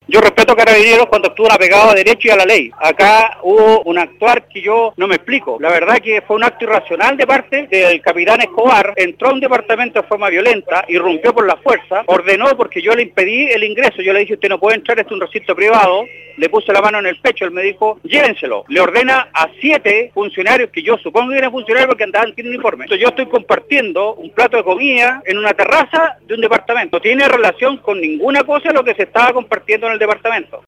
Yo respeto a Carabineros cuando actúan apegado a derecho y a la ley. Acá hubo un actuar que yo no me explico. La verdad que fue un acto irracional de parte del capitán Escobar. Entró a un departamento de forma violenta, irrumpió por la fuerza, ordenó porque yo le impedí el ingreso. Yo le dije, usted no puede entrar, este es un recinto privado. Le puse la mano en el pecho, él me dijo, llévenselo. Le ordena a 7 funcionarios, que yo supongo que eran funcionarios porque andaban sin uniforme. Entonces yo estoy compartiendo un plato de comida en una terraza de un departamento. No tiene relación con ninguna cosa lo que se estaba compartiendo en el departamento.